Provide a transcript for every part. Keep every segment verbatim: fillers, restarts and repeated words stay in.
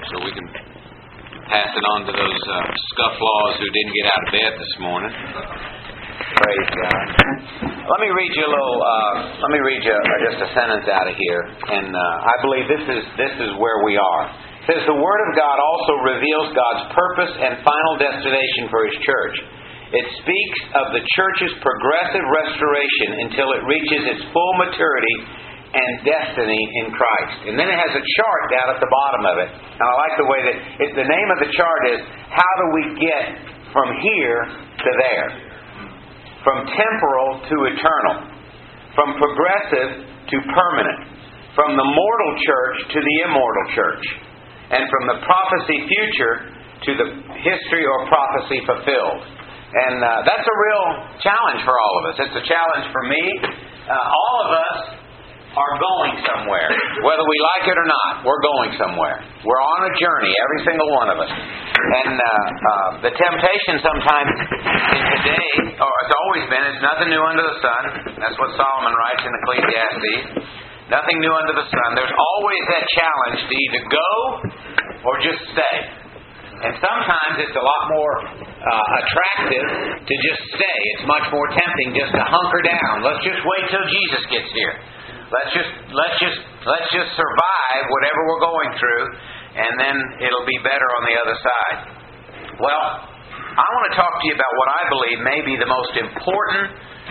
so we can pass it on to those uh, scufflaws who didn't get out of bed this morning. Praise God. Let me read you a little. Uh, let me read you just a sentence out of here, and uh, I believe this is this is where we are. It says the Word of God also reveals God's purpose and final destination for His church. It speaks of the church's progressive restoration until it reaches its full maturity and destiny in Christ. And then it has a chart down at the bottom of it. And I like the way that it, the name of the chart is How Do We Get From Here to There? From temporal to eternal. From progressive to permanent. From the mortal church to the immortal church. And from the prophecy future to the history or prophecy fulfilled. And uh, that's a real challenge for all of us. It's a challenge for me. Uh, all of us are going somewhere. Whether we like it or not, we're going somewhere. We're on a journey, every single one of us. And uh, uh, the temptation sometimes in today, or it's always been, it's nothing new under the sun. That's what Solomon writes in Ecclesiastes. Nothing new under the sun. There's always that challenge to either go or just stay. And sometimes it's a lot more uh, attractive to just stay. It's much more tempting just to hunker down. Let's just wait till Jesus gets here. Let's just let's just let's just survive whatever we're going through, and then it'll be better on the other side. Well, I want to talk to you about what I believe may be the most important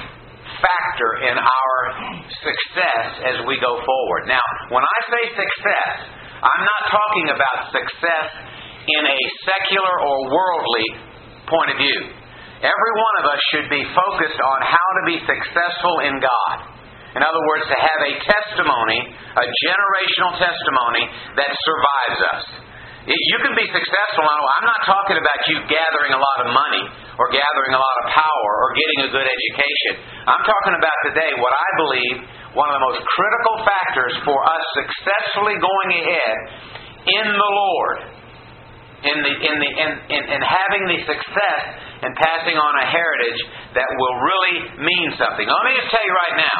factor in our success as we go forward. Now, when I say success, I'm not talking about success in a secular or worldly point of view. Every one of us should be focused on how to be successful in God. In other words, to have a testimony, a generational testimony that survives us. You can be successful. I'm not talking about you gathering a lot of money or gathering a lot of power or getting a good education. I'm talking about today what I believe one of the most critical factors for us successfully going ahead in the Lord. In the in the in, in, in having the success and passing on a heritage that will really mean something. Let me just tell you right now,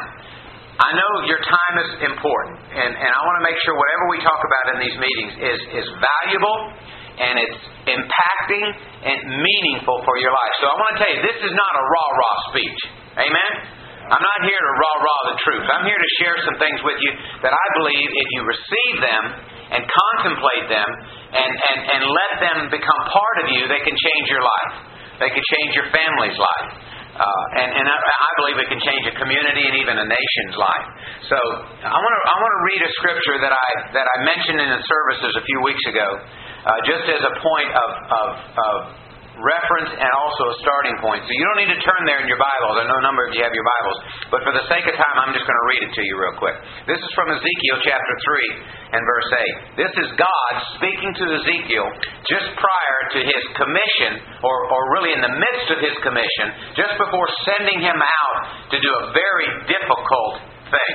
I know your time is important, and, and I want to make sure whatever we talk about in these meetings is, is valuable and it's impacting and meaningful for your life. So I want to tell you, this is not a rah-rah speech. Amen? I'm not here to rah-rah the truth. I'm here to share some things with you that I believe if you receive them and contemplate them and, and, and let them become part of you, they can change your life. They can change your family's life. Uh, and and I, I believe it can change a community and even a nation's life. So I want to I want to read a scripture that I that I mentioned in the services a few weeks ago, uh, just as a point of, of of reference and also a starting point. So you don't need to turn there in your Bibles. I know a number of you have your Bibles, but for the sake of time, I'm just going to read it to you real quick. This is from Ezekiel chapter three and verse eight. This is God speaking to Ezekiel just prior to his commission, or, or really in the midst of his commission, just before sending him out to do a very difficult thing.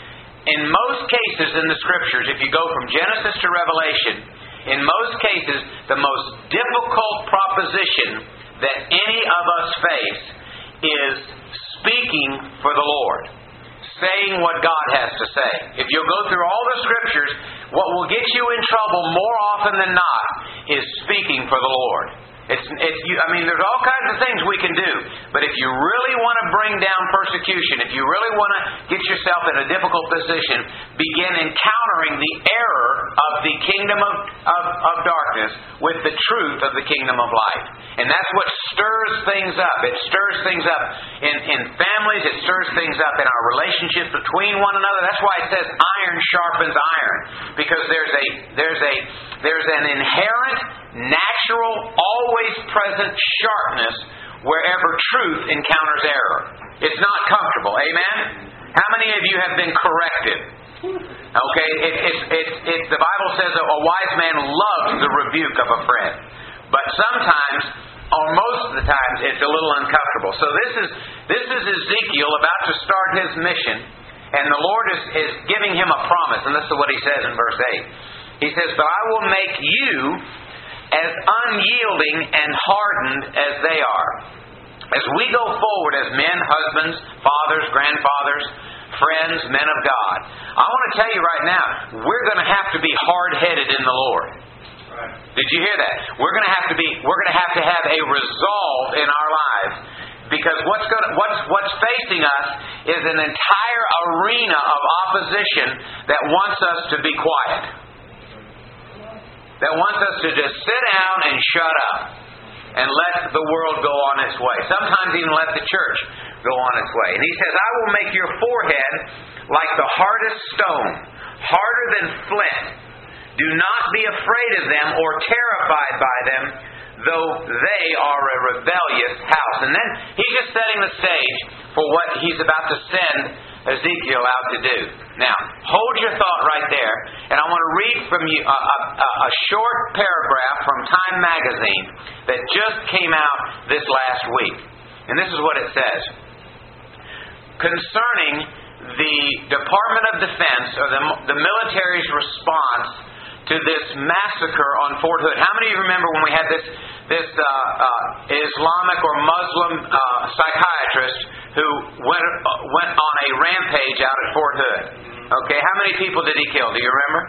In most cases in the Scriptures, if you go from Genesis to Revelation, in most cases, the most difficult proposition that any of us face is speaking for the Lord. Saying what God has to say. If you'll go through all the Scriptures, what will get you in trouble more often than not is speaking for the Lord. It's, it's, you, I mean, there's all kinds of things we can do. But if you really want to bring down persecution, if you really want to get yourself in a difficult position, begin encountering the error of the kingdom of, of, of darkness with the truth of the kingdom of light. And that's what stirs things up. It stirs things up in, in families. It stirs things up in our relationships between one another. That's why it says iron sharpens iron. Because there's a there's a there's an inherent, natural, always present sharpness wherever truth encounters error. It's not comfortable. Amen? How many of you have been corrected? Okay, it, it, it, it, the Bible says a wise man loves the rebuke of a friend. But sometimes, or most of the times, it's a little uncomfortable. So this is this is Ezekiel about to start his mission, and the Lord is, is giving him a promise. And this is what he says in verse eight. He says, "But I will make you as unyielding and hardened as they are." As we go forward as men, husbands, fathers, grandfathers, friends, men of God, I want to tell you right now, we're going to have to be hard-headed in the Lord. Did you hear that? We're going to have to be. We're going to have to have a resolve in our lives, because what's going to, what's what's facing us is an entire arena of opposition that wants us to be quiet, that wants us to just sit down and shut up and let the world go on its way. Sometimes even let the church go on its way. And he says, "I will make your forehead like the hardest stone, harder than flint. Do not be afraid of them or terrified by them, though they are a rebellious house." And then he's just setting the stage for what he's about to send Ezekiel out to do. Now, hold your thought right there, and I want to read from you a, a, a short paragraph from Time Magazine that just came out this last week. And this is what it says. Concerning the Department of Defense, or the, the military's response to this massacre on Fort Hood. How many of you remember when we had this this uh, uh, Islamic or Muslim uh, psychiatrist who went uh, went on a rampage out at Fort Hood? Okay, how many people did he kill? Do you remember?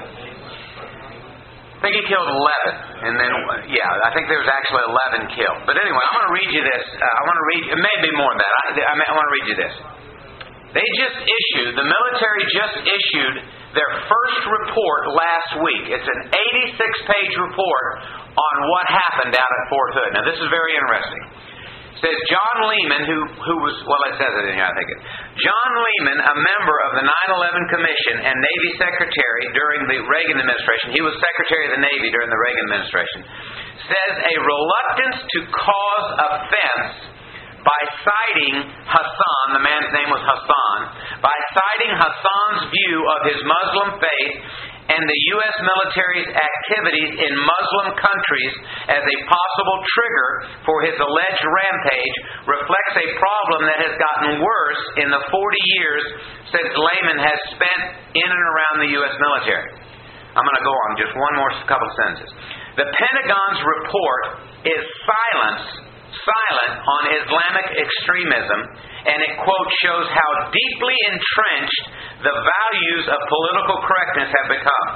I think he killed eleven, and then yeah, I think there was actually eleven killed. But anyway, I want to read you this. Uh, I want to read. It may be more than that. I, I, I want to read you this. They just issued. The military just issued their first report last week. It's an eighty-six page report on what happened out at Fort Hood. Now, this is very interesting. It says John Lehman, who who was, well, it says it in here, I think it. John Lehman, a member of the nine eleven Commission and Navy Secretary during the Reagan administration, he was Secretary of the Navy during the Reagan administration, says a reluctance to cause offense by citing Hassan, the man's name was Hassan, by citing Hassan's view of his Muslim faith and the U S military's activities in Muslim countries as a possible trigger for his alleged rampage reflects a problem that has gotten worse in the forty years since Lehman has spent in and around the U S military. I'm going to go on just one more couple sentences. The Pentagon's report is silence silent on Islamic extremism, and it, quote, shows how deeply entrenched the values of political correctness have become.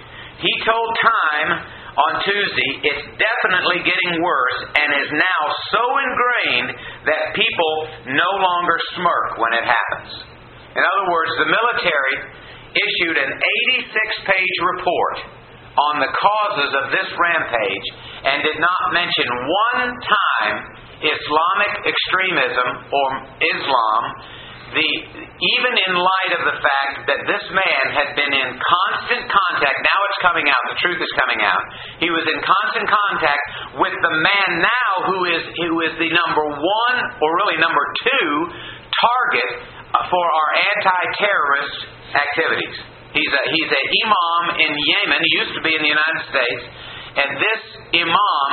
He told Time on Tuesday, it's definitely getting worse and is now so ingrained that people no longer smirk when it happens. In other words, the military issued an eighty-six page report on the causes of this rampage and did not mention one time Islamic extremism or Islam, the, even in light of the fact that this man had been in constant contact. Now it's coming out, the truth is coming out. He was in constant contact with the man now who is who is the number one, or really number two, target for our anti-terrorist activities. He's a, he's a imam in Yemen. He used to be in the United States. And this imam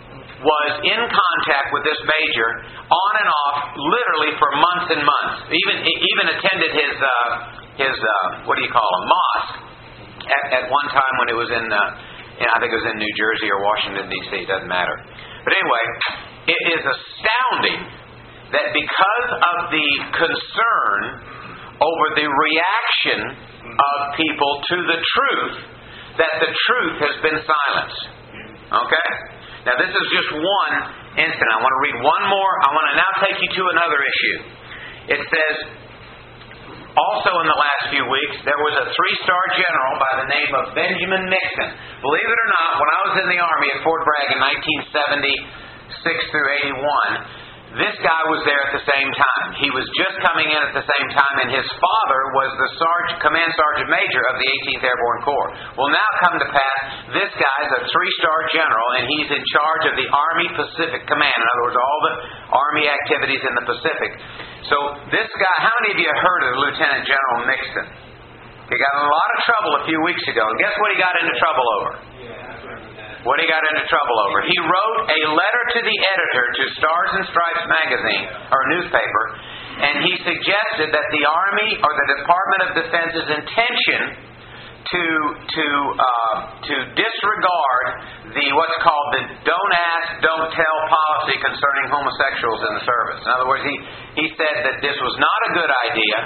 was in contact with this major on and off literally for months and months. Even even attended his, uh, his uh, what do you call it, mosque at, at one time when it was in, uh, in, I think it was in New Jersey or Washington, D C, it doesn't matter. But anyway, it is astounding that because of the concern over the reaction of people to the truth, that the truth has been silenced. Okay? Now this is just one incident. I want to read one more. I want to now take you to another issue. It says, also in the last few weeks, there was a three-star general by the name of Benjamin Mixon. Believe it or not, when I was in the Army at Fort Bragg in nineteen seventy-six through eighty-one, this guy was there at the same time. He was just coming in at the same time, and his father was the Sarge, Command Sergeant Major of the eighteenth Airborne Corps. Well, now come to pass, this guy's a three-star general, and he's in charge of the Army Pacific Command. In other words, all the Army activities in the Pacific. So this guy, how many of you have heard of Lieutenant General Mixon? He got in a lot of trouble a few weeks ago, and guess what he got into trouble over? What he got into trouble over? He wrote a letter to the editor to Stars and Stripes magazine, or newspaper, and he suggested that the Army or the Department of Defense's intention to to uh, to disregard the what's called the "don't ask, don't tell" policy concerning homosexuals in the service. In other words, he he said that this was not a good idea.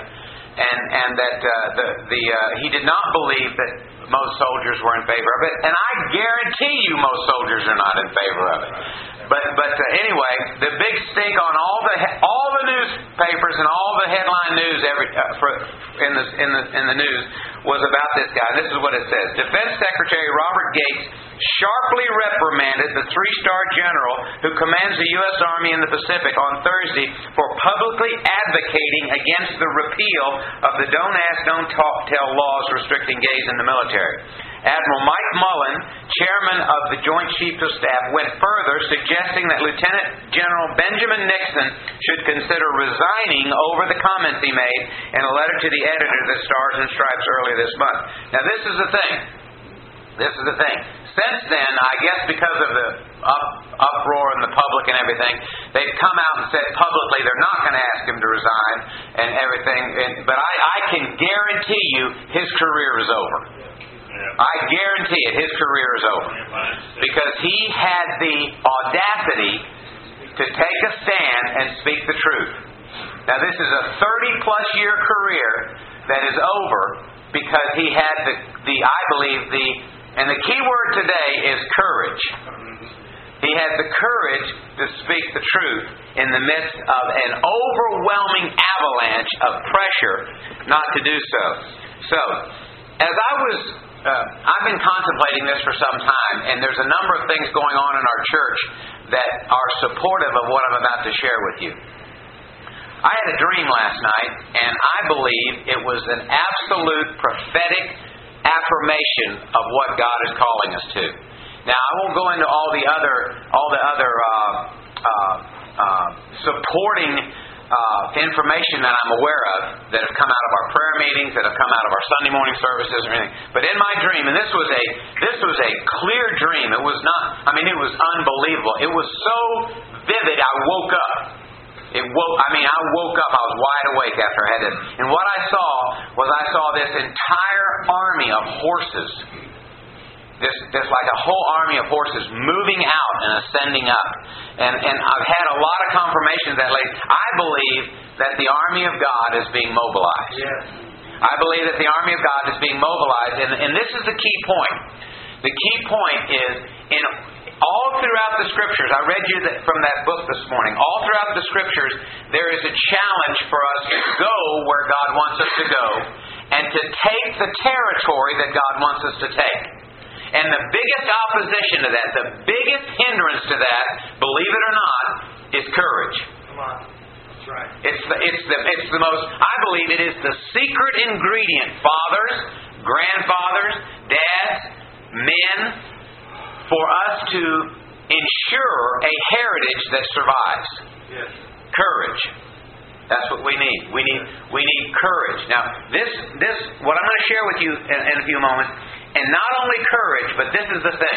and and that uh, the the uh, he did not believe that most soldiers were in favor of it, and I guarantee you most soldiers are not in favor of it. But but uh, anyway, the big stink on all the all the newspapers and all the headline news every uh, for, in the in the in the news was about this guy. This is what it says: Defense Secretary Robert Gates sharply reprimanded the three-star general who commands the U S Army in the Pacific on Thursday for publicly advocating against the repeal of the Don't Ask, Don't Talk, Tell laws restricting gays in the military. Admiral Mike Mullen, chairman of the Joint Chiefs of Staff, went further, suggesting that Lieutenant General Benjamin Nixon should consider resigning over the comments he made in a letter to the editor of the Stars and Stripes earlier this month. Now, this is the thing. This is the thing. Since then, I guess because of the up, uproar in the public and everything, they've come out and said publicly they're not going to ask him to resign and everything. And, but I, I can guarantee you his career is over. I guarantee it, his career is over. Because he had the audacity to take a stand and speak the truth. Now, this is a thirty-plus year career that is over because he had the, the I believe, the and the key word today is courage. He had the courage to speak the truth in the midst of an overwhelming avalanche of pressure not to do so. So, as I was, uh, I've been contemplating this for some time, and there's a number of things going on in our church that are supportive of what I'm about to share with you. I had a dream last night, and I believe it was an absolute prophetic affirmation of what God is calling us to. Now, I won't go into all the other, all the other uh, uh, uh, supporting uh, information that I'm aware of that have come out of our prayer meetings, that have come out of our Sunday morning services, or anything. But in my dream, and this was a this was a clear dream. It was not. I mean, it was unbelievable. It was so vivid. I woke up. It woke. I mean, I woke up. I was wide awake after I had it. And what I saw was I saw this entire army of horses. This, this like a whole army of horses moving out and ascending up. And and I've had a lot of confirmations that late. I believe that the army of God is being mobilized. Yes. I believe that the army of God is being mobilized, and and this is the key point. The key point is in. All throughout the Scriptures, I read you that from that book this morning, all throughout the Scriptures, there is a challenge for us to go where God wants us to go and to take the territory that God wants us to take. And the biggest opposition to that, the biggest hindrance to that, believe it or not, is courage. Come on. That's right. It's the, it's the, it's the most, I believe it is the secret ingredient. Fathers, grandfathers, dads, men, for us to ensure a heritage that survives. Yes. Courage. That's what we need. We need we need courage. Now, this this what I'm going to share with you in, in a few moments, and not only courage, but this is the thing.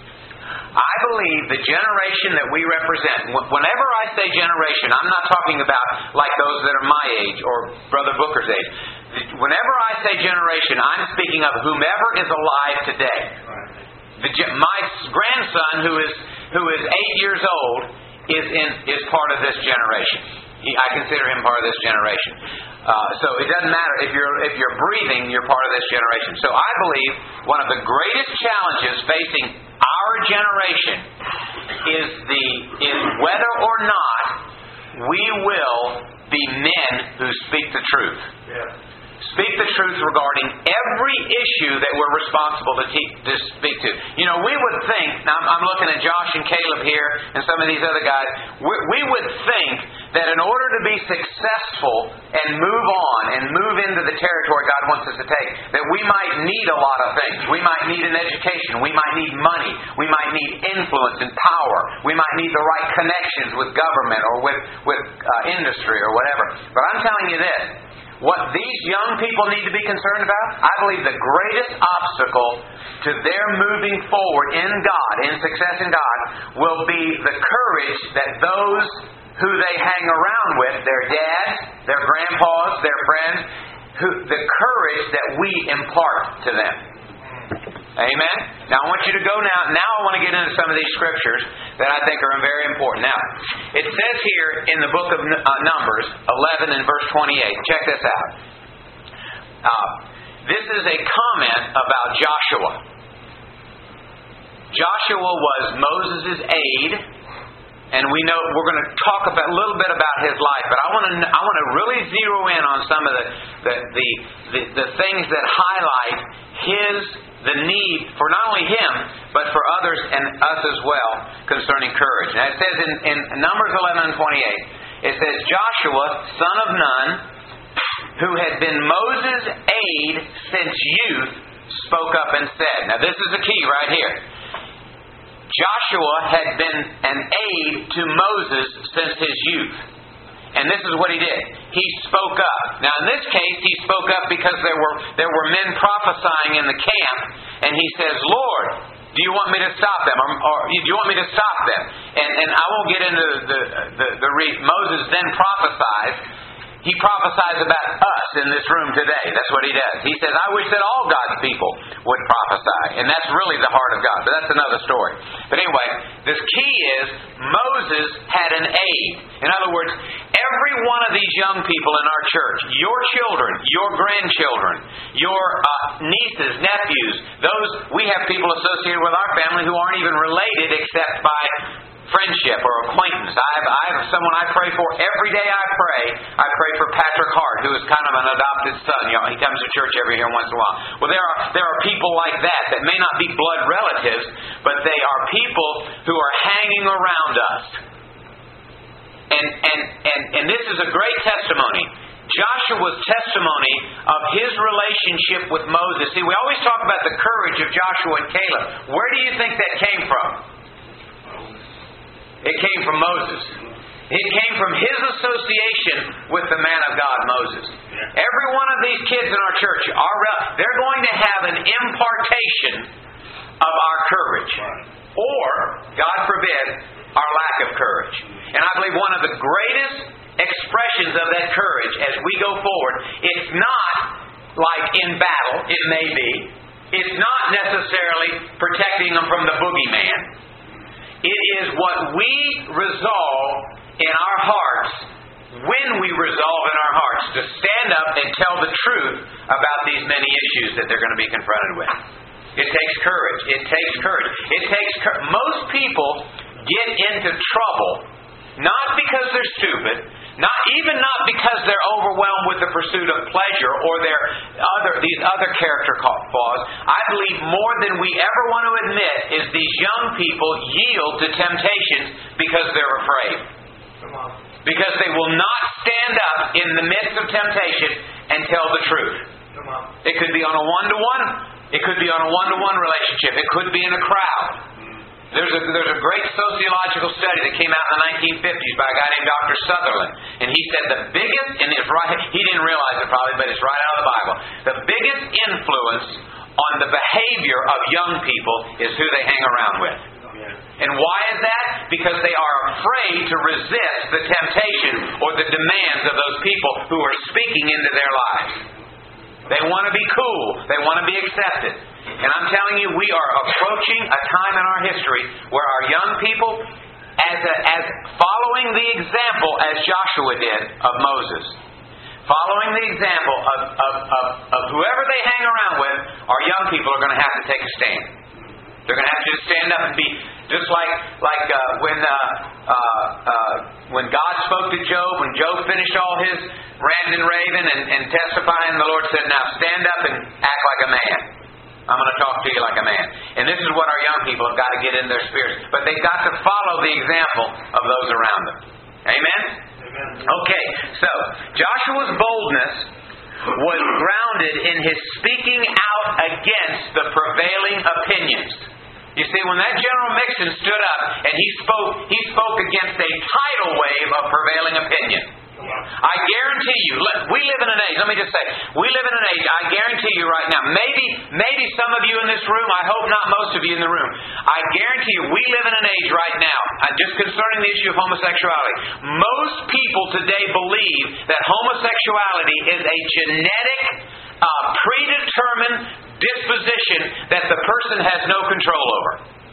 I believe the generation that we represent, whenever I say generation, I'm not talking about like those that are my age or Brother Booker's age. Whenever I say generation, I'm speaking of whomever is alive today. The, my grandson, who is who is eight years old, is in is part of this generation. He, I consider him part of this generation. Uh, so it doesn't matter if you're if you're breathing, you're part of this generation. So I believe one of the greatest challenges facing our generation is the is whether or not we will be men who speak the truth. Yeah. Speak the truth regarding every issue that we're responsible to, te- to speak to. You know, we would think, now I'm looking at Josh and Caleb here and some of these other guys, we, we would think that in order to be successful and move on and move into the territory God wants us to take, that we might need a lot of things. We might need an education. We might need money. We might need influence and power. We might need the right connections with government or with, with uh, industry or whatever. But I'm telling you this. What these young people need to be concerned about, I believe the greatest obstacle to their moving forward in God, in success in God, will be the courage that those who they hang around with, their dads, their grandpas, their friends, who, the courage that we impart to them. Amen? Now I want you to go now. Now I want to get into some of these scriptures that I think are very important. Now, it says here in the book of uh, Numbers eleven and verse twenty-eight. Check this out. Uh, this is a comment about Joshua. Joshua was Moses' aide, and we know we're going to talk about, a little bit about his life. But I want to I want to really zero in on some of the the the, the, the things that highlight his the need for not only him but for others and us as well concerning courage. Now it says in, in Numbers eleven and twenty-eight, it says Joshua, son of Nun, who had been Moses' aide since youth, spoke up and said. Now this is the key right here. Joshua had been an aide to Moses since his youth. And this is what he did. He spoke up. Now in this case, he spoke up because there were there were men prophesying in the camp, and he says, Lord, do you want me to stop them? Or, or do you want me to stop them? And and I won't get into the the, the re- Moses then prophesies. He prophesies about us in this room today. That's what he does. He says, I wish that all God's people would prophesy. And that's really the heart of God. But that's another story. But anyway, this key is Moses had an aide. In other words, every one of these young people in our church, your children, your grandchildren, your uh, nieces, nephews, those, we have people associated with our family who aren't even related except by friendship or acquaintance. I have, I have someone I pray for every day. I pray. I pray for Patrick Hart, who is kind of an adopted son. You know, he comes to church every year once in a while. Well, there are there are people like that that may not be blood relatives, but they are people who are hanging around us. And and and and this is a great testimony. Joshua's testimony of his relationship with Moses. See, we always talk about the courage of Joshua and Caleb. Where do you think that came from? It came from Moses. It came from his association with the man of God, Moses. Every one of these kids in our church, are, they're going to have an impartation of our courage. Or, God forbid, our lack of courage. And I believe one of the greatest expressions of that courage as we go forward, it's not like in battle, it may be. It's not necessarily protecting them from the boogeyman. It is what we resolve in our hearts, when we resolve in our hearts to stand up and tell the truth about these many issues that they're going to be confronted with. It takes courage. It takes courage. It takes courage. Most people get into trouble not because they're stupid, not even not because they're overwhelmed with the pursuit of pleasure or their other these other character flaws. I believe more than we ever want to admit is these young people yield to temptations because they're afraid. Because they will not stand up in the midst of temptation and tell the truth. It could be on a one-to-one. It could be on a one-to-one relationship. It could be in a crowd. There's a, there's a great sociological study that came out in the nineteen fifties by a guy named Doctor Sutherland. And he said the biggest, and it's right, he didn't realize it probably, but it's right out of the Bible. The biggest influence on the behavior of young people is who they hang around with. And why is that? Because they are afraid to resist the temptation or the demands of those people who are speaking into their lives. They want to be cool. They want to be accepted. And I'm telling you, we are approaching a time in our history where our young people, as a, as following the example as Joshua did of Moses, following the example of, of, of, of whoever they hang around with, our young people are going to have to take a stand. They're going to have to just stand up and be just like like uh, when uh, uh, uh, when God spoke to Job, when Job finished all his ranting and raving and, and testifying, the Lord said, "Now stand up and act like a man. I'm going to talk to you like a man." And this is what our young people have got to get in their spirits. But they've got to follow the example of those around them. Amen? Amen. Okay, so Joshua's boldness was grounded in his speaking out against the prevailing opinions. You see, when that General Mixon stood up and he spoke, he spoke against a tidal wave of prevailing opinion. I guarantee you, we live in an age, let me just say, we live in an age, I guarantee you right now, maybe maybe some of you in this room, I hope not most of you in the room, I guarantee you we live in an age right now, just concerning the issue of homosexuality, most people today believe that homosexuality is a genetic, uh, predetermined disposition that the person has no control over.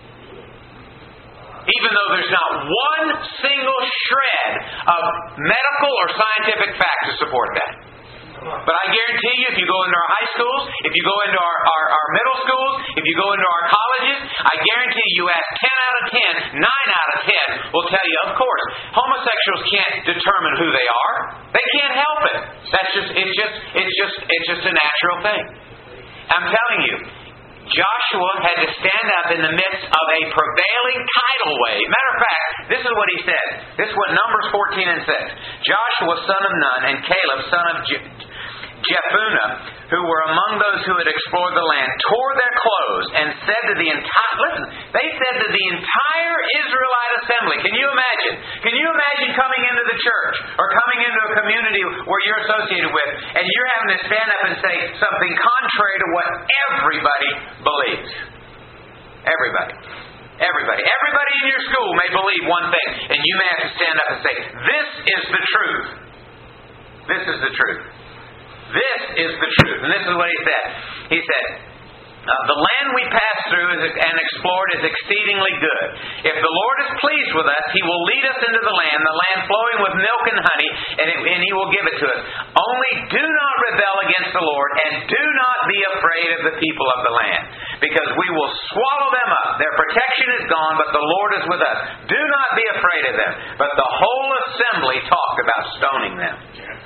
Even though there's not one single shred of medical or scientific fact to support that. But I guarantee you, if you go into our high schools, if you go into our, our, our middle schools, if you go into our colleges, I guarantee you ask ten out of ten, nine out of ten will tell you, of course, homosexuals can't determine who they are. They can't help it. That's just it's just it's just it's just a natural thing. I'm telling you, Joshua had to stand up in the midst of a prevailing tidal wave. Matter of fact, this is what he said. This is what Numbers fourteen and six. Joshua, son of Nun, and Caleb, son of Je- Jephunneh, who were among those who had explored the land, tore their clothes and said to the entire, listen, they said to the entire Israelite assembly, can you imagine? Can you imagine coming into the church or coming into a community where you're associated with and you're having to stand up and say something contrary to what everybody believes? Everybody. Everybody. Everybody in your school may believe one thing, and you may have to stand up and say, this is the truth. This is the truth. This is the truth. And this is what he said. He said, uh, the land we passed through and explored is exceedingly good. If the Lord is pleased with us, He will lead us into the land, the land flowing with milk and honey, and, it, and He will give it to us. Only do not rebel against the Lord, and do not be afraid of the people of the land, because we will swallow them up. Their protection is gone, but the Lord is with us. Do not be afraid of them. But the whole assembly talked about stoning them.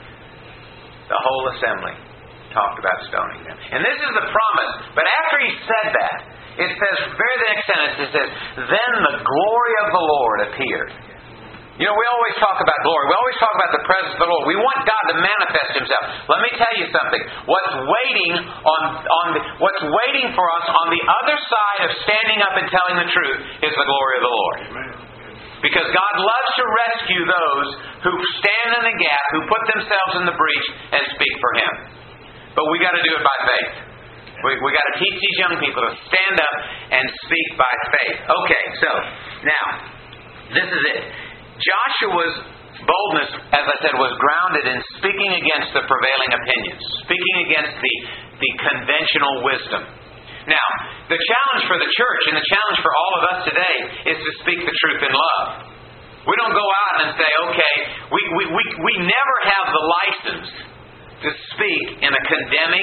The whole assembly talked about stoning them. And this is the promise. But after he said that, it says, very the next sentence, it says, then the glory of the Lord appeared. You know, we always talk about glory. We always talk about the presence of the Lord. We want God to manifest Himself. Let me tell you something. What's waiting on, on the, what's waiting for us on the other side of standing up and telling the truth is the glory of the Lord. Amen. Because God loves to rescue those who stand in the gap, who put themselves in the breach and speak for Him. But we got to do it by faith. We we got to teach these young people to stand up and speak by faith. Okay, so now this is it. Joshua's boldness, as I said, was grounded in speaking against the prevailing opinions, speaking against the the conventional wisdom. Now, the challenge for the church and the challenge for all of us today is to speak the truth in love. We don't go out and say, okay, we, we, we, we never have the license to speak in a condemning,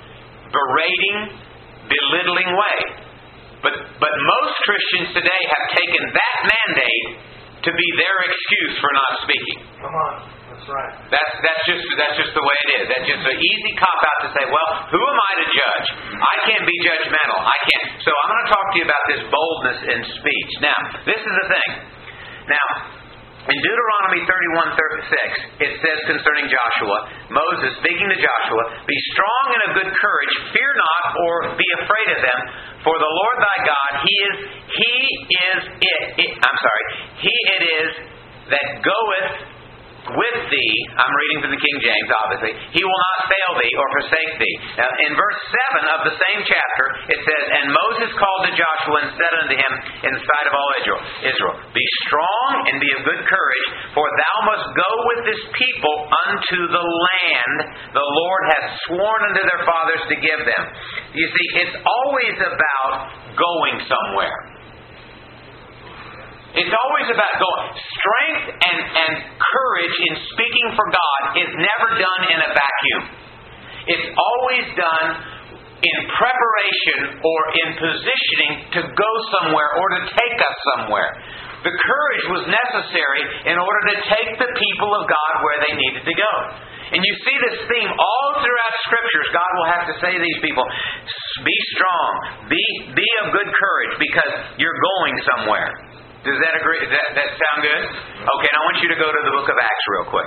berating, belittling way. But, but most Christians today have taken that mandate to be their excuse for not speaking. Come on. That's right. That's that's just that's just the way it is. That's just an easy cop out to say, well, who am I to judge? I can't be judgmental. I can't. So I'm going to talk to you about this boldness in speech. Now, this is the thing. Now, in Deuteronomy thirty-one thirty-six, it says concerning Joshua, Moses speaking to Joshua, be strong and of good courage, fear not or be afraid of them, for the Lord thy God, He is He is it. it I'm sorry, He it is that goeth with thee. I'm reading from the King James, obviously. He will not fail thee or forsake thee. Now, in verse seven of the same chapter, it says, and Moses called to Joshua and said unto him in the sight of all Israel, Israel, be strong and be of good courage, for thou must go with this people unto the land the Lord hath sworn unto their fathers to give them. You see, it's always about going somewhere. It's always about going. Strength and, and courage in speaking for God is never done in a vacuum. It's always done in preparation or in positioning to go somewhere or to take us somewhere. The courage was necessary in order to take the people of God where they needed to go. And you see this theme all throughout Scriptures. God will have to say to these people, be strong, be, be of good courage, because you're going somewhere. Does that agree? Does that, that sound good? Okay, now I want you to go to the book of Acts real quick.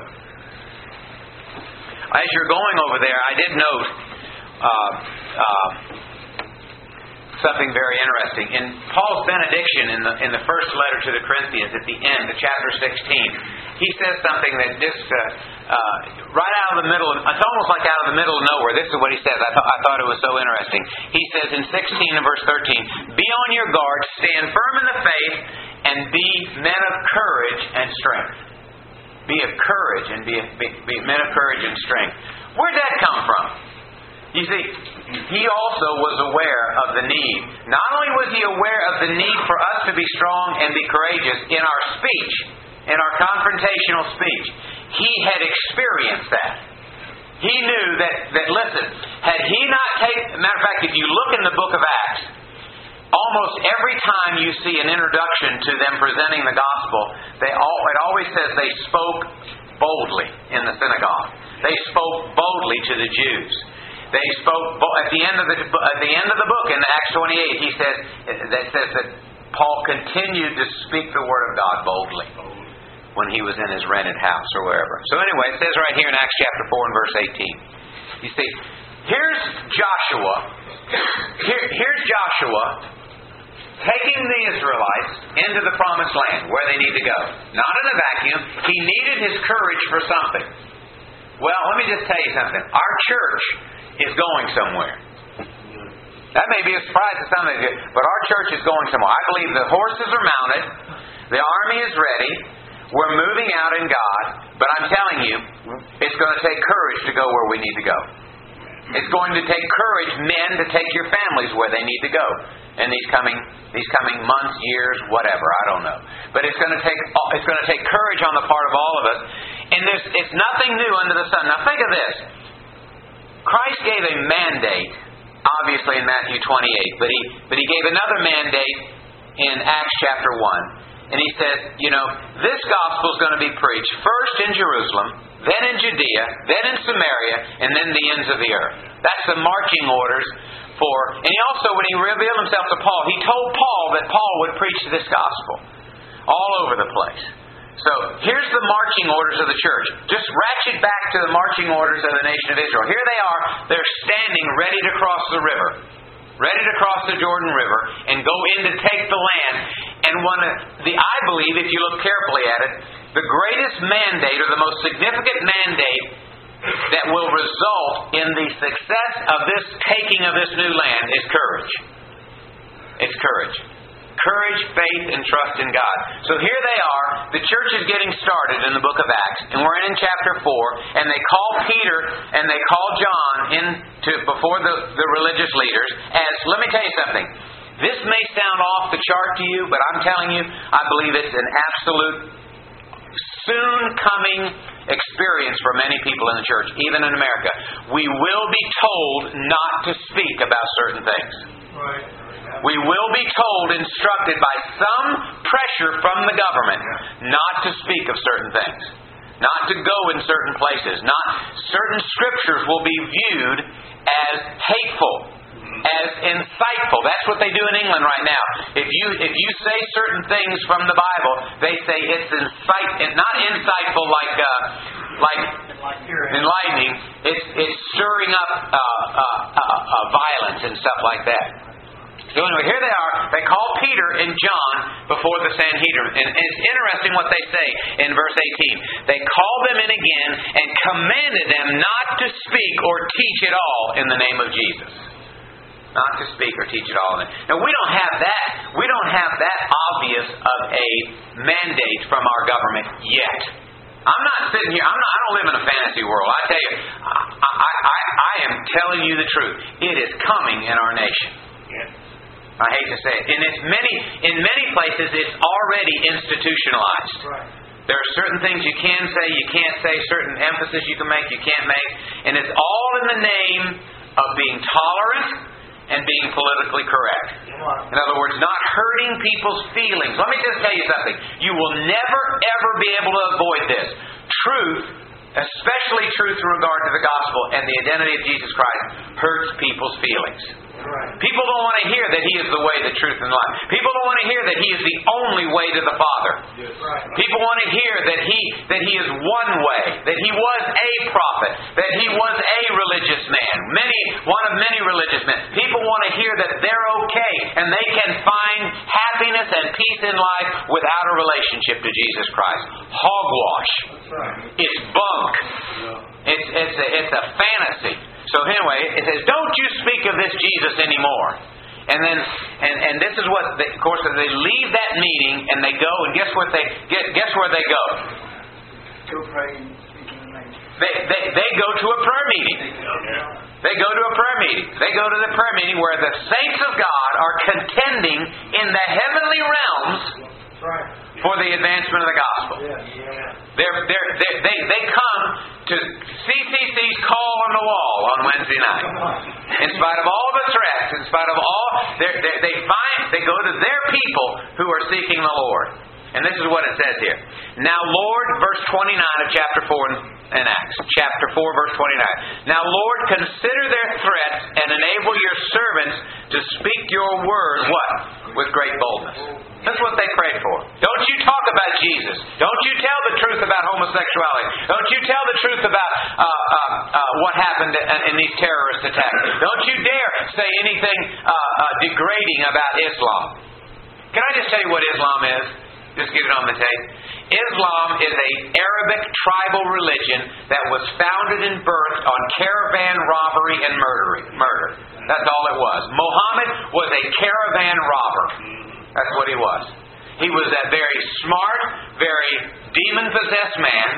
As you're going over there, I did note uh, uh, something very interesting. In Paul's benediction in the in the first letter to the Corinthians, at the end, the chapter sixteen, he says something that just uh, uh, right out of the middle, of, it's almost like out of the middle of nowhere. This is what he says. I, th- I thought it was so interesting. He says in sixteen and verse thirteen, be on your guard, stand firm in the faith, and be men of courage and strength. Be of courage and be, be, be men of courage and strength. Where'd that come from? You see, he also was aware of the need. Not only was he aware of the need for us to be strong and be courageous in our speech, in our confrontational speech, he had experienced that. He knew that, that listen, had he not taken... Matter of fact, if you look in the book of Acts, almost every time you see an introduction to them presenting the gospel, they all, it always says they spoke boldly in the synagogue. They spoke boldly to the Jews. They spoke at the end of the at the end of the book in Acts twenty-eight. He says that says that Paul continued to speak the word of God boldly when he was in his rented house or wherever. So anyway, it says right here in Acts chapter four and verse eighteen. You see, here's Joshua. Here, here's Joshua taking the Israelites into the promised land where they need to go. Not in a vacuum. He needed his courage for something. Well, let me just tell you something. Our church is going somewhere. That may be a surprise to some of you, but our church is going somewhere. I believe the horses are mounted. The army is ready. We're moving out in God. But I'm telling you, it's going to take courage to go where we need to go. It's going to take courage, men, to take your families where they need to go in these coming these coming months, years, whatever. I don't know. But it's going to take it's going to take courage on the part of all of us. And there's it's nothing new under the sun. Now think of this. Christ gave a mandate, obviously in Matthew twenty-eight, but he but he gave another mandate in Acts chapter one. And he said, you know, this gospel is going to be preached first in Jerusalem, then in Judea, then in Samaria, and then the ends of the earth. That's the marching orders for... And he also, when he revealed himself to Paul, he told Paul that Paul would preach this gospel all over the place. So, here's the marching orders of the church. Just ratchet back to the marching orders of the nation of Israel. Here they are. They're standing ready to cross the river. Ready to cross the Jordan River and go in to take the land. And one of the, I believe, if you look carefully at it, the greatest mandate or the most significant mandate that will result in the success of this taking of this new land is courage. It's courage. Courage, faith, and trust in God. So here they are. The church is getting started in the book of Acts. And we're in chapter four. And they call Peter and they call John in to, before the, the religious leaders. As, let me tell you something. This may sound off the chart to you, but I'm telling you, I believe it's an absolute soon coming experience for many people in the church, even in America. We will be told not to speak about certain things. Right. We will be told, instructed by some pressure from the government, not to speak of certain things. Not to go in certain places. Not certain scriptures will be viewed as hateful, as insightful. That's what they do in England right now. If you if you say certain things from the Bible, they say it's insight, not insightful like uh, like enlightening. It's it's stirring up uh, uh, uh, uh, violence and stuff like that. So anyway, here they are. They call Peter and John before the Sanhedrin. And it's interesting what they say in verse eighteen. They called them in again and commanded them not to speak or teach at all in the name of Jesus. Not to speak or teach at all. Now we don't have that. We don't have that obvious of a mandate from our government yet. I'm not sitting here. I'm not. I don't live in a fantasy world. I tell you, I, I, I, I am telling you the truth. It is coming in our nation. Yeah. I hate to say it. And it's many, in many places, it's already institutionalized. Right. There are certain things you can say, you can't say, certain emphasis you can make, you can't make. And it's all in the name of being tolerant and being politically correct. In other words, not hurting people's feelings. Let me just tell you something. You will never, ever be able to avoid this. Truth, especially truth in regard to the gospel and the identity of Jesus Christ, hurts people's feelings. Right. People don't want to hear that He is the way, the truth, and the life. People don't want to hear that He is the only way to the Father. Yes. Right. People want to hear that He that He is one way, that He was a prophet, that He was a religious man, many one of many religious men. People want to hear that they're okay and they can find happiness and peace in life without a relationship to Jesus Christ. Hogwash. That's right. It's bunk. Yeah. It's it's a, it's a fantasy. So anyway, it says, don't you speak of this Jesus anymore. And then, and, and this is what, they, of course, they leave that meeting and they go, and guess what they, guess, guess where they go? Go pray and speak in the name. They, they, they go to a prayer meeting. They go to a prayer meeting. They go to the prayer meeting where the saints of God are contending in the heavenly realms Right. for the advancement of the gospel. Yeah. Yeah. They're, they're, they're, they they come to C C C's call on the wall on Wednesday night. In spite of all the threats, in spite of all, they they find they go to their people who are seeking the Lord. And this is what it says here. Now, Lord, verse twenty-nine of chapter four in Acts. Chapter four, verse twenty-nine. Now, Lord, consider their threats and enable your servants to speak your word, what? With great boldness. That's what they prayed for. Don't you talk about Jesus. Don't you tell the truth about homosexuality. Don't you tell the truth about uh, uh, uh, what happened in, in these terrorist attacks. Don't you dare say anything uh, uh, degrading about Islam. Can I just tell you what Islam is? Just get it on the tape. Islam is an Arabic tribal religion that was founded and birthed on caravan robbery and murder. Murder. That's all it was. Muhammad was a caravan robber. That's what he was. He was a very smart, very demon-possessed man.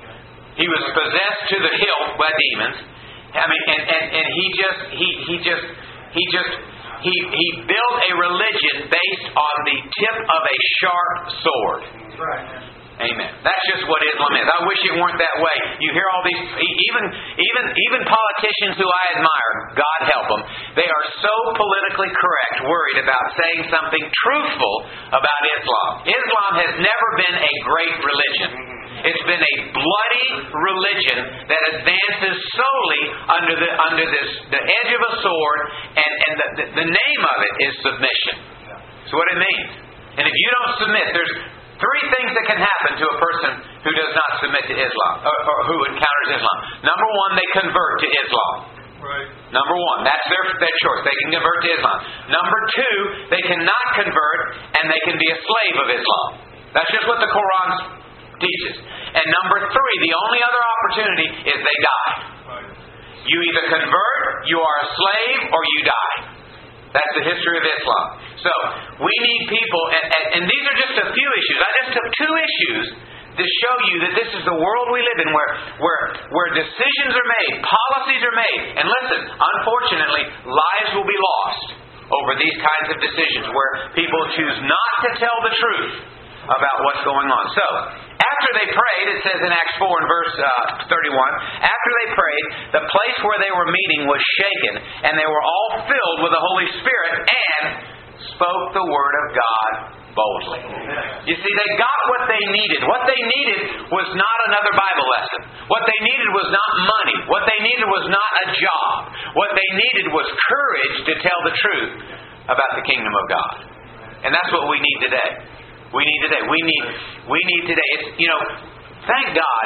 He was possessed to the hilt by demons. I mean, and, and, and he just, he, he just, he just, he, he built a religion based on the tip of a sharp sword. Right. Amen. That's just what Islam is. I wish it weren't that way. You hear all these, even even even politicians who I admire, God help them, they are so politically correct, worried about saying something truthful about Islam. Islam has never been a great religion. It's been a bloody religion that advances solely under the under this the edge of a sword, and, and the, the, the name of it is submission. That's what it means. And if you don't submit, there's three things that can happen to a person who does not submit to Islam, or, or who encounters Islam. Number one, they convert to Islam. Right. Number one, that's their, their choice. They can convert to Islam. Number two, they cannot convert and they can be a slave of Islam. That's just what the Quran teaches. And number three, the only other opportunity is they die. Right. You either convert, you are a slave, or you die. That's the history of Islam. So, we need people, and, and, and these are just a few issues. I just took two issues to show you that this is the world we live in, where, where, where decisions are made, policies are made. And listen, unfortunately, lives will be lost over these kinds of decisions, where people choose not to tell the truth about what's going on. So, after they prayed, it says in Acts four and verse uh, thirty-one, after they prayed, the place where they were meeting was shaken, and they were all filled with the Holy Spirit, and spoke the word of God boldly. You see, they got what they needed. What they needed was not another Bible lesson. What they needed was not money. What they needed was not a job. What they needed was courage to tell the truth about the kingdom of God. And that's what we need today. We need today. We need we need today. It's, you know, thank God,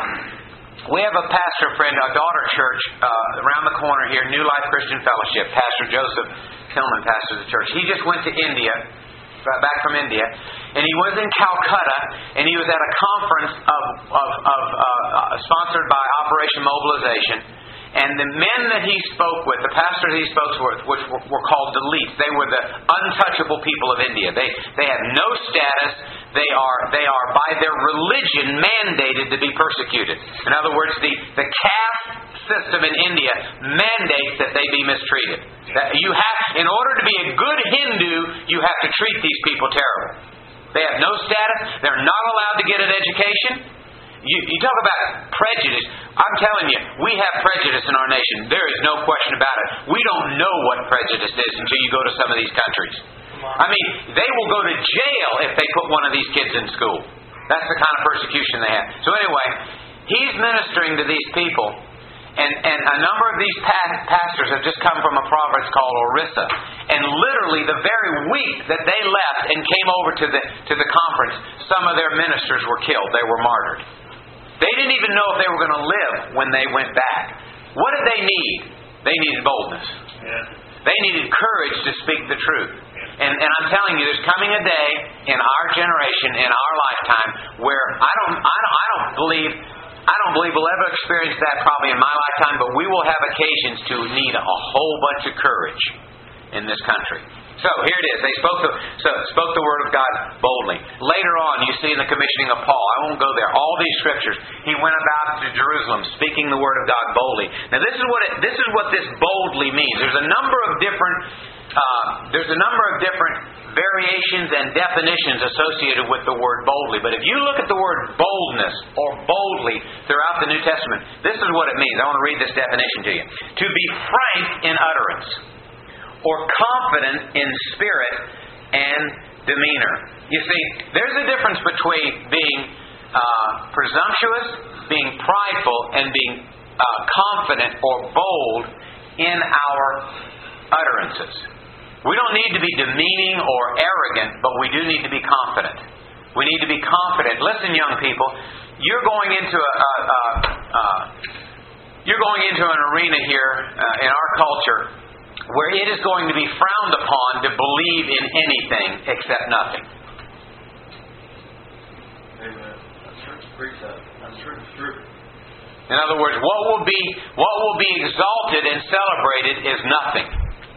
we have a pastor friend, a daughter church uh, around the corner here, New Life Christian Fellowship. Pastor Joseph Tillman pastors the church. He just went to India, back from India, and he was in Calcutta, and he was at a conference of, of, of uh, sponsored by Operation Mobilization. And the men that he spoke with, the pastors he spoke with, which were, were called Dalits, they were the untouchable people of India. They they have no status. They are they are by their religion mandated to be persecuted. In other words, the, the caste system in India mandates that they be mistreated. That you have, in order to be a good Hindu, you have to treat these people terrible. They have no status. They're not allowed to get an education. You, you talk about prejudice. I'm telling you, we have prejudice in our nation. There is no question about it. We don't know what prejudice is until you go to some of these countries. I mean, they will go to jail if they put one of these kids in school. That's the kind of persecution they have. So anyway, he's ministering to these people, and, and a number of these pa- pastors have just come from a province called Orissa. And literally the very week that they left and came over to the to the conference, some of their ministers were killed. They were martyred. They didn't even know if they were going to live when they went back. What did they need? They needed boldness. Yeah. They needed courage to speak the truth. And, and I'm telling you, there's coming a day in our generation, in our lifetime, where I don't, I don't, I don't believe, I don't believe we'll ever experience that probably in my lifetime, but we will have occasions to need a whole bunch of courage in this country. So, here it is. They spoke the, so, spoke the word of God boldly. Later on, you see in the commissioning of Paul, I won't go there, all these scriptures, he went about to Jerusalem speaking the word of God boldly. Now, this is what it, this is what this boldly means. There's a number of different uh, there's a number of different variations and definitions associated with the word boldly. But if you look at the word boldness or boldly throughout the New Testament, this is what it means. I want to read this definition to you. To be frank in utterance, or confident in spirit and demeanor. You see, there's a difference between being uh, presumptuous, being prideful, and being uh, confident or bold in our utterances. We don't need to be demeaning or arrogant, but we do need to be confident. We need to be confident. Listen, young people, you're going into a, a, a, a you're going into an arena here uh, in our culture where it is going to be frowned upon to believe in anything except nothing. Amen. That's true. Preach that. That's true. True. In other words, what will be what will be exalted and celebrated is nothing.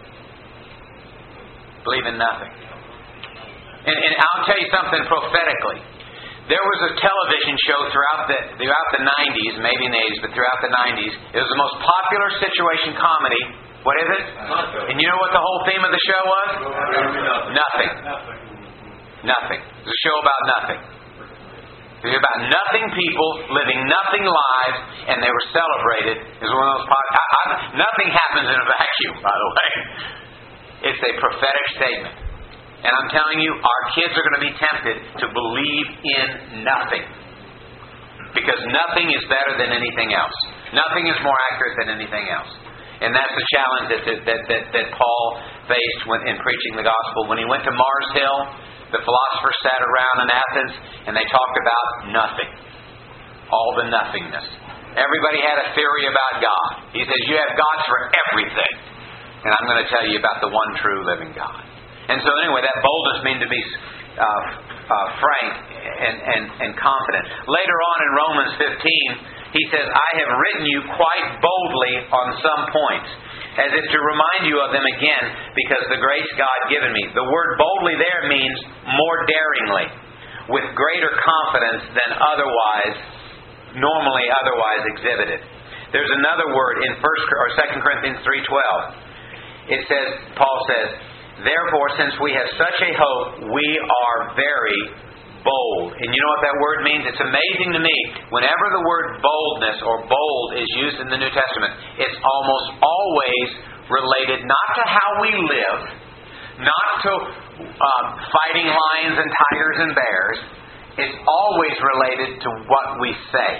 Believe in nothing. And, and I'll tell you something prophetically. There was a television show throughout the throughout the nineties, maybe in the eighties, but throughout the nineties. It was the most popular situation comedy. What is it? And you know what the whole theme of the show was? Nothing. Nothing. It was a show about nothing. It was about nothing people living nothing lives, and they were celebrated. It was one of those. Pop- I, I, nothing happens in a vacuum, by the way. It's a prophetic statement. And I'm telling you, our kids are going to be tempted to believe in nothing. Because nothing is better than anything else. Nothing is more accurate than anything else. And that's the challenge that that, that, that Paul faced when, in preaching the gospel. When he went to Mars Hill, the philosophers sat around in Athens and they talked about nothing. All the nothingness. Everybody had a theory about God. He says, you have gods for everything. And I'm going to tell you about the one true living God. And so anyway, that boldness means to be uh, uh, frank and, and, and confident. Later on in Romans fifteen, he says, I have written you quite boldly on some points, as if to remind you of them again, because the grace God given me. The word boldly there means more daringly, with greater confidence than otherwise, normally otherwise exhibited. There's another word in First or Second Corinthians three twelve. It says, Paul says, therefore, since we have such a hope, we are very bold. And you know what that word means? It's amazing to me. Whenever the word boldness or bold is used in the New Testament, it's almost always related not to how we live, not to um, fighting lions and tigers and bears. It's always related to what we say.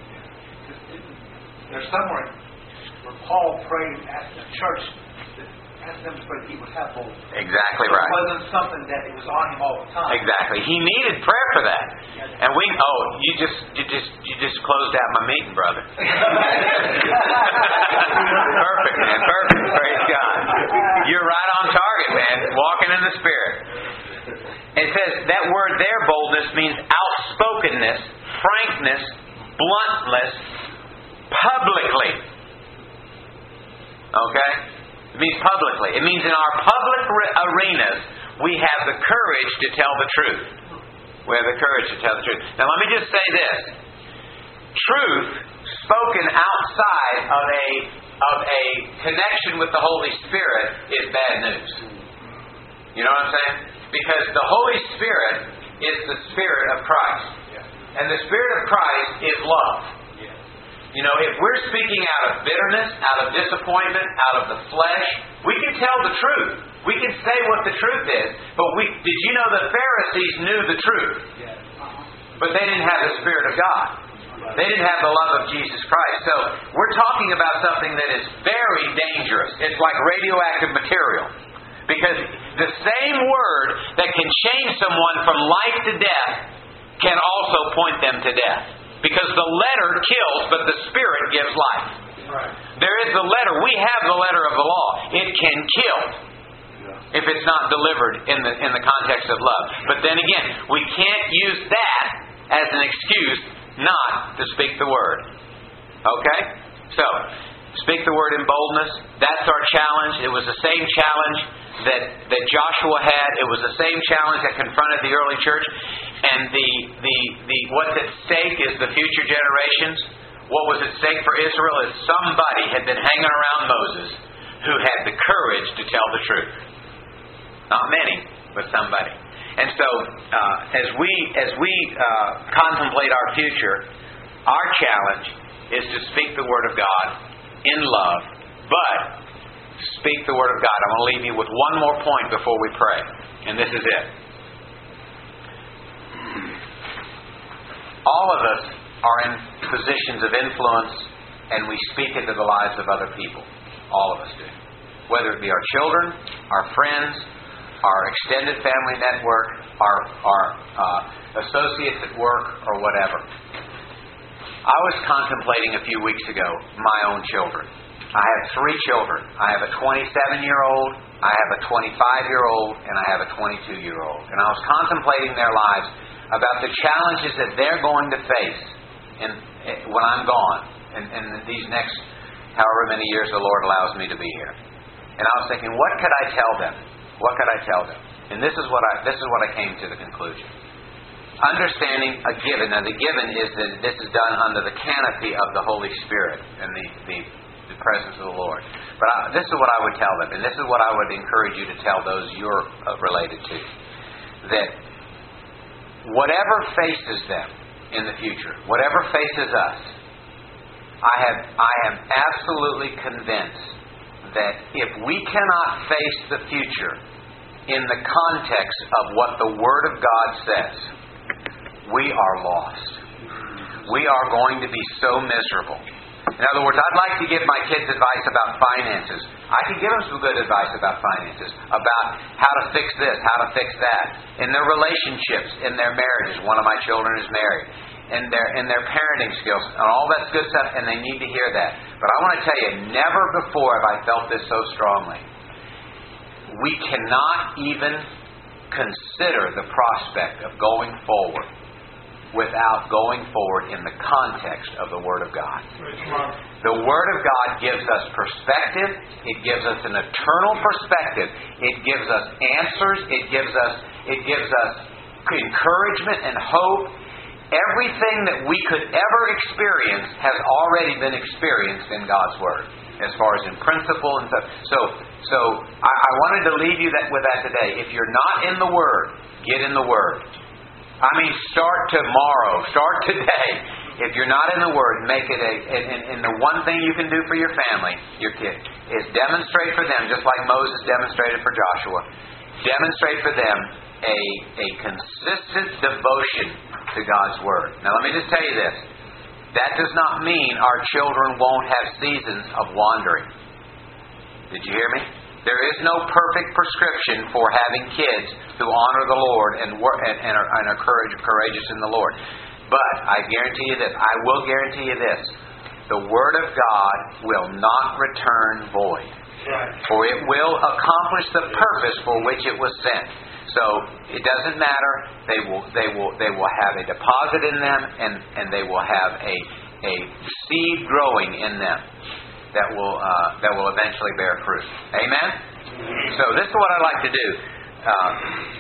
There's somewhere where Paul prayed at the church. Asked them to pray that he would have boldness. Exactly right. It wasn't something that it was on him all the time. Exactly. He needed prayer for that. And we oh, you just you just you just closed out my meeting, brother. Perfect, man. Perfect. Praise God. You're right on target, man. Walking in the Spirit. It says that word there, boldness, means outspokenness, frankness, bluntness, publicly. Okay? It means publicly. It means in our public re- arenas, we have the courage to tell the truth. We have the courage to tell the truth. Now let me just say this. Truth spoken outside of a, of a connection with the Holy Spirit is bad news. You know what I'm saying? Because the Holy Spirit is the Spirit of Christ. And the Spirit of Christ is love. You know, if we're speaking out of bitterness, out of disappointment, out of the flesh, we can tell the truth. We can say what the truth is. But we did you know the Pharisees knew the truth? But they didn't have the Spirit of God. They didn't have the love of Jesus Christ. So we're talking about something that is very dangerous. It's like radioactive material. Because the same word that can change someone from life to death can also point them to death. Because the letter kills, but the Spirit gives life. Right. There is the letter. We have the letter of the law. It can kill if it's not delivered in the in the context of love. But then again, we can't use that as an excuse not to speak the word. Okay? So, speak the word in boldness. That's our challenge. It was the same challenge that, that Joshua had. It was the same challenge that confronted the early church. And the, the, the what's at stake is the future generations. What was at stake for Israel is somebody had been hanging around Moses who had the courage to tell the truth. Not many, with somebody. And so, uh, as we as we uh, contemplate our future, our challenge is to speak the Word of God in love, but speak the Word of God. I'm going to leave you with one more point before we pray, and this is it. All of us are in positions of influence, and we speak into the lives of other people. All of us do. Whether it be our children, our friends, our extended family network, our, our uh, associates at work, or whatever. I was contemplating a few weeks ago my own children. I have three children. I have a twenty-seven-year-old, I have a twenty-five-year-old, and I have a twenty-two-year-old. And I was contemplating their lives about the challenges that they're going to face in, in, when I'm gone, in, in these next however many years the Lord allows me to be here. And I was thinking, what could I tell them? What could I tell them? And this is what I this is what I came to the conclusion. Understanding a given. Now the given is that this is done under the canopy of the Holy Spirit and the, the, the presence of the Lord. But I, this is what I would tell them, and this is what I would encourage you to tell those you're uh, related to. That whatever faces them in the future, whatever faces us, I have I am absolutely convinced that if we cannot face the future in the context of what the Word of God says, we are lost. We are going to be so miserable. In other words, I'd like to give my kids advice about finances. I can give them some good advice about finances, about how to fix this, how to fix that, in their relationships, in their marriages. One of my children is married. In their in their parenting skills, and all that's good stuff, and they need to hear that. But I want to tell you, never before have I felt this so strongly. We cannot even consider the prospect of going forward without going forward in the context of the Word of God. The Word of God gives us perspective. It gives us an eternal perspective. It gives us answers. It gives us it gives us encouragement and hope. Everything that we could ever experience has already been experienced in God's Word, as far as in principle and stuff. So, so I, I wanted to leave you that with that today. If you're not in the Word, get in the Word. I mean, start tomorrow. Start today. If you're not in the Word, make it a. And, and the one thing you can do for your family, your kid, is demonstrate for them, just like Moses demonstrated for Joshua. Demonstrate for them a a consistent devotion to God's Word. Now let me just tell you this. That does not mean our children won't have seasons of wandering. Did you hear me? There is no perfect prescription for having kids who honor the Lord and work, and, and are, and are courage, courageous in the Lord. But I guarantee you this. I will guarantee you this. The Word of God will not return void. For it will accomplish the purpose for which it was sent. So it doesn't matter. They will they will they will have a deposit in them, and, and they will have a a seed growing in them that will uh, that will eventually bear fruit. Amen. So this is what I'd like to do. Uh,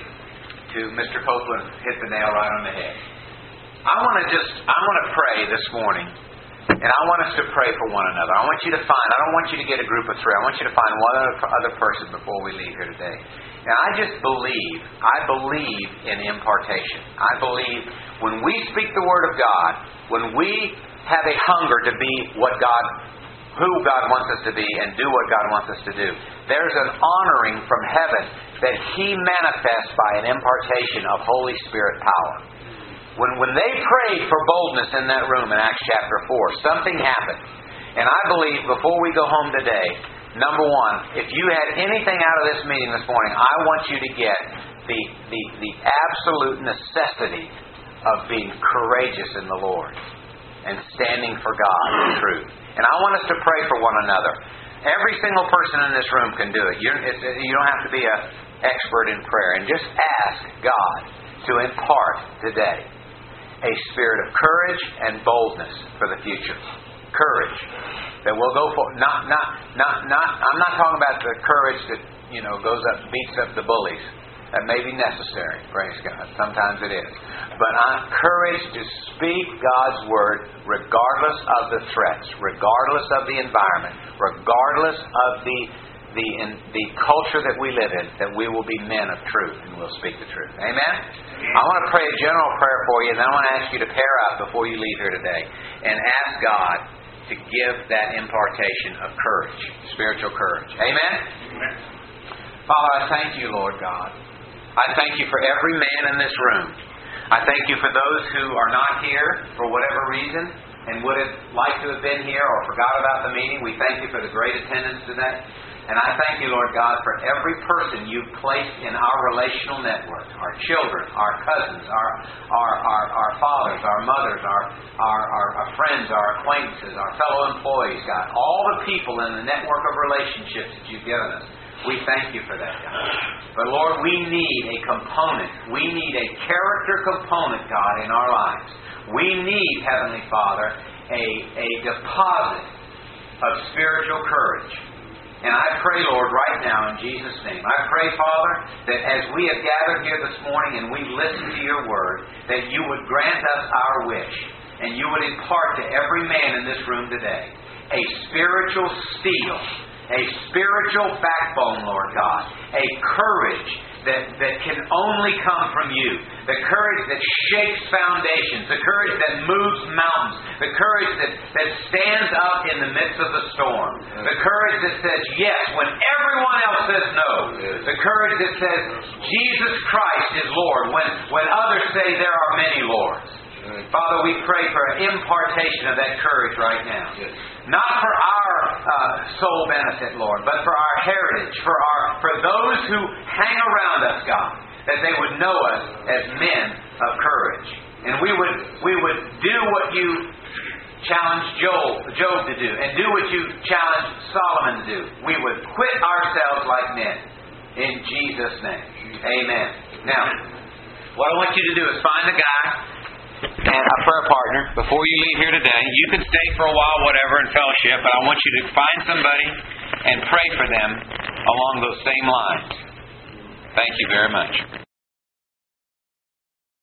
to Mister Copeland, hit the nail right on the head. I want to just I want to pray this morning. And I want us to pray for one another. I want you to find, I don't want you to get a group of three. I want you to find one other person before we leave here today. And I just believe, I believe in impartation. I believe when we speak the Word of God, when we have a hunger to be what God, who God wants us to be and do what God wants us to do, there's an honoring from heaven that He manifests by an impartation of Holy Spirit power. When when they prayed for boldness in that room in Acts chapter four, something happened. And I believe before we go home today, number one, if you had anything out of this meeting this morning, I want you to get the the, the absolute necessity of being courageous in the Lord and standing for God and truth. And I want us to pray for one another. Every single person in this room can do it. You, it's, you don't have to be an expert in prayer. And just ask God to impart today a spirit of courage and boldness for the future. Courage that will go for not not not not. I'm not talking about the courage that you know goes up beats up the bullies. That may be necessary. Praise God. Sometimes it is. But I'm courage to speak God's Word regardless of the threats, regardless of the environment, regardless of the the in the culture that we live in, that we will be men of truth and we'll speak the truth. Amen? I want to pray a general prayer for you, and then I want to ask you to pair up before you leave here today and ask God to give that impartation of courage, spiritual courage. Amen? Amen. Father, I thank you, Lord God. I thank you for every man in this room. I thank you for those who are not here for whatever reason and would have liked to have been here or forgot about the meeting. We thank you for the great attendance today. And I thank you, Lord God, for every person you've placed in our relational network, our children, our cousins, our our our, our fathers, our mothers, our, our, our, our friends, our acquaintances, our fellow employees, God. All the people in the network of relationships that you've given us. We thank you for that, God. But Lord, we need a component. We need a character component, God, in our lives. We need, Heavenly Father, a, a deposit of spiritual courage. And I pray, Lord, right now in Jesus' name, I pray, Father, that as we have gathered here this morning and we listen to your word, that you would grant us our wish and you would impart to every man in this room today a spiritual steel, a spiritual backbone, Lord God, a courage that, that can only come from you, the courage that shakes foundations, the courage that moves mountains, the courage that, that stands up in the midst of the storm, the courage that says yes when everyone else says no, the courage that says Jesus Christ is Lord when, when others say there are many Lords. Father, we pray for an impartation of that courage right now. Yes. Not for our uh, sole benefit, Lord, but for our heritage, for our for those who hang around us, God, that they would know us as men of courage. And we would we would do what you challenged Job, Job to do, and do what you challenged Solomon to do. We would quit ourselves like men. In Jesus' name. Amen. Now, what I want you to do is find a guy and a prayer partner before you leave here today. You can stay for a while, whatever, in fellowship, but I want you to find somebody and pray for them along those same lines. Thank you very much.